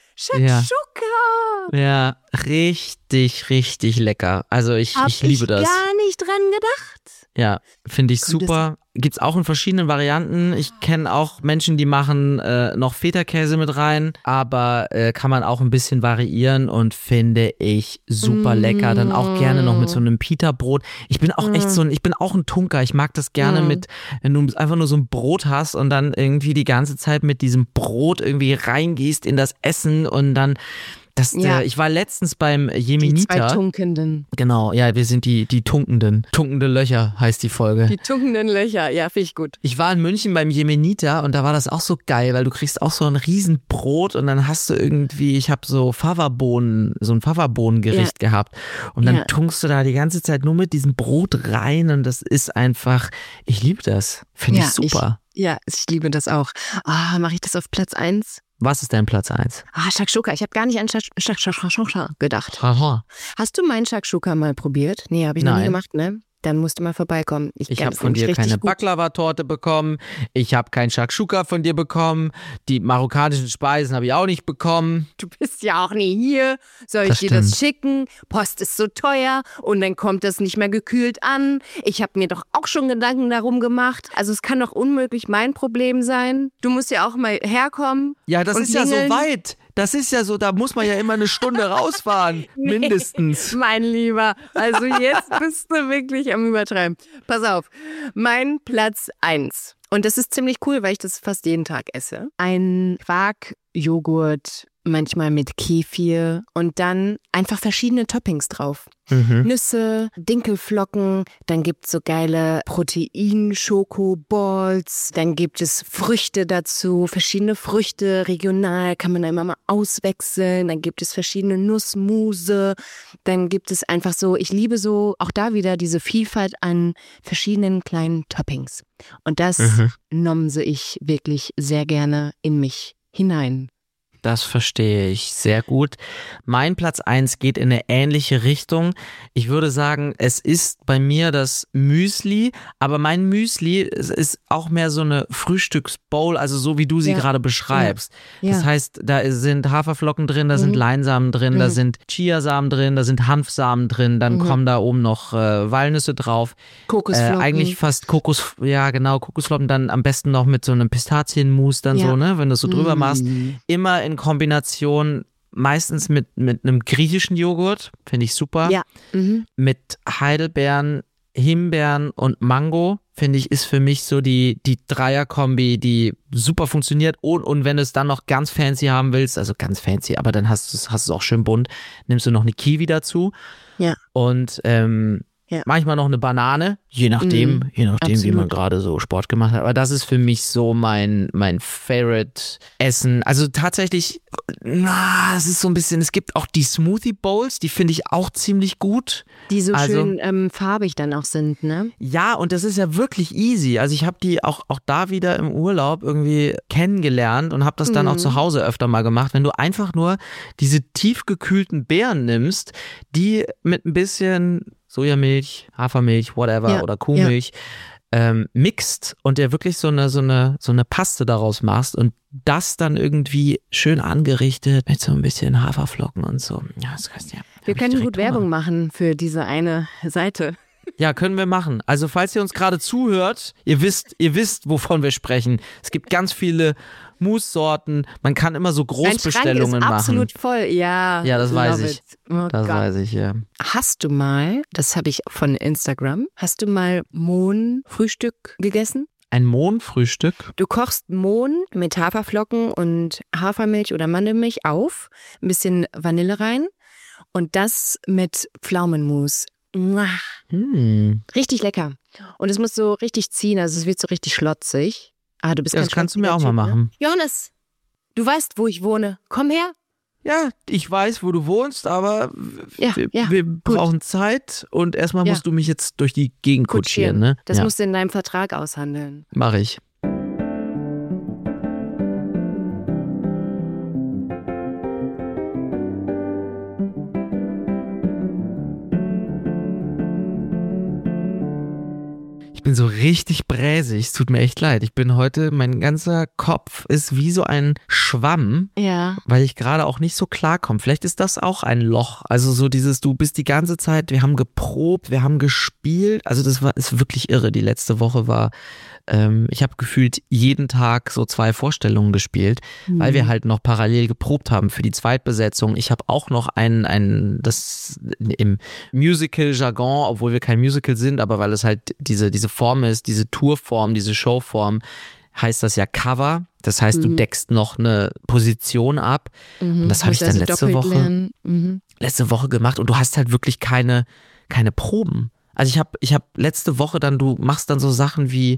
Shakshuka! Ja, richtig, richtig lecker. Also ich, Hab ich liebe das. gar nicht dran gedacht. Ja, finde ich Kommt das- super. Gibt's auch in verschiedenen Varianten. Ich kenne auch Menschen, die machen äh, noch Feta-Käse mit rein, aber äh, kann man auch ein bisschen variieren und finde ich super lecker. Dann auch gerne noch mit so einem Pita-Brot. Ich bin auch echt so ein, ich bin auch ein Tunker. Ich mag das gerne Mm. mit, wenn du einfach nur so ein Brot hast und dann irgendwie die ganze Zeit mit diesem Brot irgendwie reingehst in das Essen und dann das, Ja. äh, ich war letztens beim Die zwei Jemeniter. Tunkenden. Genau, ja, wir sind die, die Tunkenden. Tunkende Löcher heißt die Folge. Die tunkenden Löcher, ja, finde ich gut. Ich war in München beim Jemeniter und da war das auch so geil, weil du kriegst auch so ein Riesenbrot und dann hast du irgendwie, ich habe so Fava-Bohnen, so ein Fava-Bohnengericht gehabt und dann Ja. tunkst du da die ganze Zeit nur mit diesem Brot rein und das ist einfach, ich liebe das. Finde Ja, ich super. Ich, ja, ich liebe das auch. Ah, mache ich das auf Platz eins? Was ist dein Platz eins? Ah, Shakshuka. Ich habe gar nicht an Shak- Shak- Shak- Shakshuka gedacht. Haha. Hast du meinen Shakshuka mal probiert? Nee, habe ich noch nie Nein. gemacht, ne? Dann musst du mal vorbeikommen. Ich kann habe das von dir nämlich richtig keine gut. Baklava-Torte bekommen. Ich habe kein Shakshuka von dir bekommen. Die marokkanischen Speisen habe ich auch nicht bekommen. Du bist ja auch nie hier. Soll ich Das dir das stimmt. schicken? Post ist so teuer und dann kommt das nicht mehr gekühlt an. Ich habe mir doch auch schon Gedanken darum gemacht. Also es kann doch unmöglich mein Problem sein. Du musst ja auch mal herkommen. Ja, das Und ist ja so klingeln. weit. Das ist ja so, da muss man ja immer eine Stunde rausfahren. Nee, Mindestens. Mein Lieber, also jetzt bist du wirklich am Übertreiben. Pass auf, mein Platz eins. Und das ist ziemlich cool, weil ich das fast jeden Tag esse. Ein Quark-Joghurt manchmal mit Kefir und dann einfach verschiedene Toppings drauf. Mhm. Nüsse, Dinkelflocken, dann gibt es so geile Protein-Schoko-Balls, dann gibt es Früchte dazu, verschiedene Früchte, regional kann man da immer mal auswechseln, dann gibt es verschiedene Nussmuse, dann gibt es einfach so, ich liebe so auch da wieder diese Vielfalt an verschiedenen kleinen Toppings. Und das Mhm. nomse ich wirklich sehr gerne in mich hinein. Das verstehe ich sehr gut. Mein Platz eins geht in eine ähnliche Richtung. Ich würde sagen, es ist bei mir das Müsli, aber mein Müsli ist auch mehr so eine Frühstücksbowl, also so wie du sie Ja. gerade beschreibst. Ja. Das heißt, da sind Haferflocken drin, da sind Mhm. Leinsamen drin, da Mhm. sind Chiasamen drin, da sind Hanfsamen drin, dann Mhm. kommen da oben noch äh, Walnüsse drauf. Äh, Kokosflocken. eigentlich fast Kokos, ja genau, Kokosflocken, dann am besten noch mit so einem Pistazienmus dann Ja. so, ne, wenn du es so drüber Mm. machst. Immer in Kombination, meistens mit, mit einem griechischen Joghurt, finde ich super. Ja. Mhm. Mit Heidelbeeren, Himbeeren und Mango, finde ich, ist für mich so die, die Dreier-Kombi, die super funktioniert. Und, und wenn du es dann noch ganz fancy haben willst, also ganz fancy, aber dann hast du es hast du es auch schön bunt, nimmst du noch eine Kiwi dazu. Ja. Und ähm, Ja. manchmal noch eine Banane, je nachdem, Mm, je nachdem, wie absolut. man gerade so Sport gemacht hat. Aber das ist für mich so mein, mein Favorite Essen. Also tatsächlich, na, es ist so ein bisschen, es gibt auch die Smoothie Bowls, die finde ich auch ziemlich gut. Die so Also- schön ähm, farbig dann auch sind, ne? Ja, und das ist ja wirklich easy. Also ich habe die auch, auch da wieder im Urlaub irgendwie kennengelernt und habe das dann auch Mhm. zu Hause öfter mal gemacht. Wenn du einfach nur diese tiefgekühlten Beeren nimmst, die mit ein bisschen Sojamilch, Hafermilch, whatever Ja, oder Kuhmilch ähm, mixt und dir wirklich so eine, so eine, so eine Paste daraus machst und das dann irgendwie schön angerichtet mit so ein bisschen Haferflocken und so. Ja, das heißt, ja, Wir hab ich können direkt gut Hunger. Werbung machen für diese eine Seite. Ja, können wir machen. Also falls ihr uns gerade zuhört, ihr wisst, ihr wisst, wovon wir sprechen. Es gibt ganz viele Mousse-Sorten. Man kann immer so Dein Schrank Großbestellungen ist machen. absolut voll. Ja, Ja, das love weiß ich. it. Oh Das Gott. weiß ich, ja. Hast du mal, das habe ich von Instagram, hast du mal Mohnfrühstück gegessen? Ein Mohnfrühstück. Du kochst Mohn mit Haferflocken und Hafermilch oder Mandelmilch auf, ein bisschen Vanille rein und das mit Pflaumenmus. Mua. Hm. Richtig lecker. Und es muss so richtig ziehen, also es wird so richtig schlotzig. Ah, du bist Ja, kein das kannst du mir auch schlotziger mal Typ, machen. Ne? Johannes, du weißt, wo ich wohne. Komm her. Ja, ich weiß, wo du wohnst, aber Ja, wir, ja, wir brauchen Zeit und erstmal Ja. musst du mich jetzt durch die Gegend kutschieren, ne? Das ja, musst du in deinem Vertrag aushandeln. mach ich. Ich bin so richtig bräsig, es tut mir echt leid. Ich bin heute, mein ganzer Kopf ist wie so ein Schwamm, Ja. weil ich gerade auch nicht so klarkomme. Vielleicht ist das auch ein Loch. Also so dieses, du bist die ganze Zeit, wir haben geprobt, wir haben gespielt. Also das war ist wirklich irre. Die letzte Woche war, ähm, ich habe gefühlt jeden Tag so zwei Vorstellungen gespielt, weil wir halt noch parallel geprobt haben für die Zweitbesetzung. Ich habe auch noch ein, ein, das im Musical-Jargon, obwohl wir kein Musical sind, aber weil es halt diese, diese Form ist, diese Tourform, diese Showform, heißt das ja Cover. Das heißt, du Mhm. deckst noch eine Position ab. Mhm. Und das habe ich Musst dann also letzte doppelt Woche, lernen. Mhm. letzte Woche gemacht und du hast halt wirklich keine, keine Proben. Also ich habe ich hab letzte Woche dann, du machst dann so Sachen wie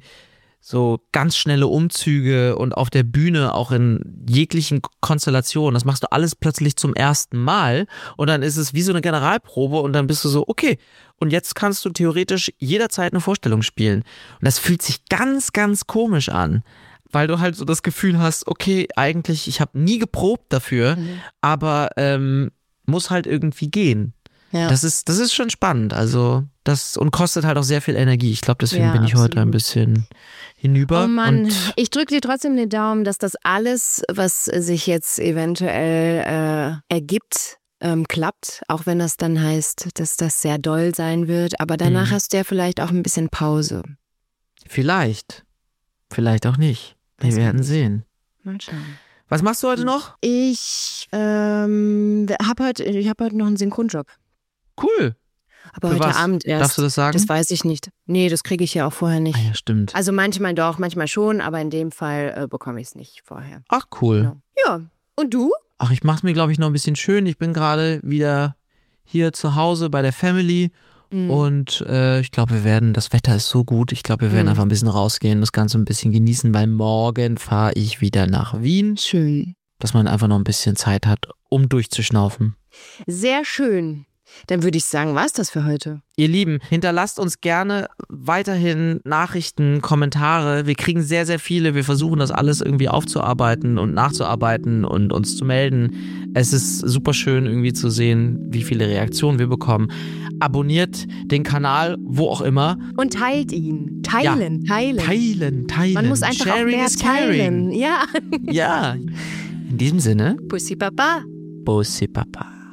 so ganz schnelle Umzüge und auf der Bühne auch in jeglichen Konstellationen. Das machst du alles plötzlich zum ersten Mal und dann ist es wie so eine Generalprobe und dann bist du so, okay, und jetzt kannst du theoretisch jederzeit eine Vorstellung spielen. Und das fühlt sich ganz, ganz komisch an, weil du halt so das Gefühl hast, okay, eigentlich, ich habe nie geprobt dafür, Mhm. aber ähm, muss halt irgendwie gehen. Ja. Das ist, das ist schon spannend. Also, das und kostet halt auch sehr viel Energie. Ich glaube, deswegen Ja, bin ich heute ein absolut. bisschen hinüber. Oh Mann, Und ich drücke dir trotzdem den Daumen, dass das alles, was sich jetzt eventuell äh, ergibt, ähm, klappt. Auch wenn das dann heißt, dass das sehr doll sein wird. Aber danach Mhm. hast du ja vielleicht auch ein bisschen Pause. vielleicht. Vielleicht auch nicht. Wir Weiß man werden nicht. sehen. Mal schauen. Was machst du heute noch? Ich ähm, habe heute, ich hab heute noch einen Synchronjob. Cool. Aber Für heute was? Abend erst. Darfst du das sagen? Das weiß ich nicht. Nee, das kriege ich ja auch vorher nicht. Ah ja, stimmt. Also manchmal doch, manchmal schon, aber in dem Fall äh, bekomme ich es nicht vorher. Ach, cool. Genau. Ja. Und du? ach, ich mach's mir, glaube ich, noch ein bisschen schön. Ich bin gerade wieder hier zu Hause bei der Family mhm. und äh, ich glaube, wir werden, das Wetter ist so gut, ich glaube, wir werden mhm. einfach ein bisschen rausgehen, das Ganze ein bisschen genießen, weil morgen fahre ich wieder nach Wien. Schön. Dass man einfach noch ein bisschen Zeit hat, um durchzuschnaufen. Sehr schön. Dann würde ich sagen, war's das für heute. Ihr Lieben, hinterlasst uns gerne weiterhin Nachrichten, Kommentare. Wir kriegen sehr, sehr viele. Wir versuchen das alles irgendwie aufzuarbeiten und nachzuarbeiten und uns zu melden. Es ist super schön irgendwie zu sehen, wie viele Reaktionen wir bekommen. Abonniert den Kanal, wo auch immer. Und teilt ihn. Teilen, ja. teilen. Teilen, teilen. Man muss einfach Sharing auch mehr is caring. teilen. Ja. Ja. In diesem Sinne. Pussy Papa. Pussy Papa.